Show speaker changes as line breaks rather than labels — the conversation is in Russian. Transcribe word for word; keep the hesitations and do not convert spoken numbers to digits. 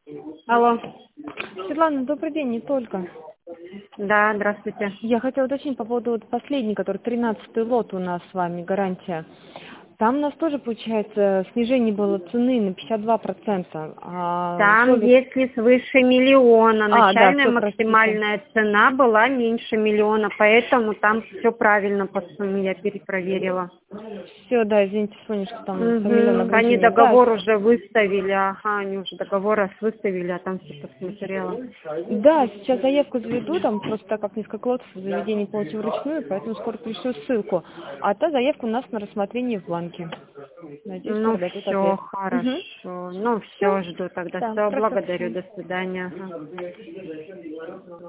Алло.
Светлана, добрый день, не только.
Да, здравствуйте.
Я хотела уточнить по поводу вот последний, который тринадцатый лот у нас с вами, гарантия. Там у нас тоже, получается, снижение было цены на пятьдесят два процента. А
Там,
условия...
если свыше миллиона,
А, да,
начальная
все, простите.
максимальная цена была меньше миллиона, поэтому там все правильно по сумме, я перепроверила.
Все, да, извините, вспомнили, что там по миллиону
Угу. Они
ограничения. Да,
договор уже выставили, ага, они уже договор раз выставили, а там все посмотрела.
да, сейчас заявку заведу, там просто так как несколько лотов в заведении получил вручную, поэтому скоро пришлю ссылку. А та заявка у нас на рассмотрение в бланке. Надеюсь,
Ну
скоро дадут
все,
ответ.
хорошо.
Угу.
Ну все,
Все.
жду тогда.
Да,
Все,
просто
благодарю,
все.
до свидания. Ага.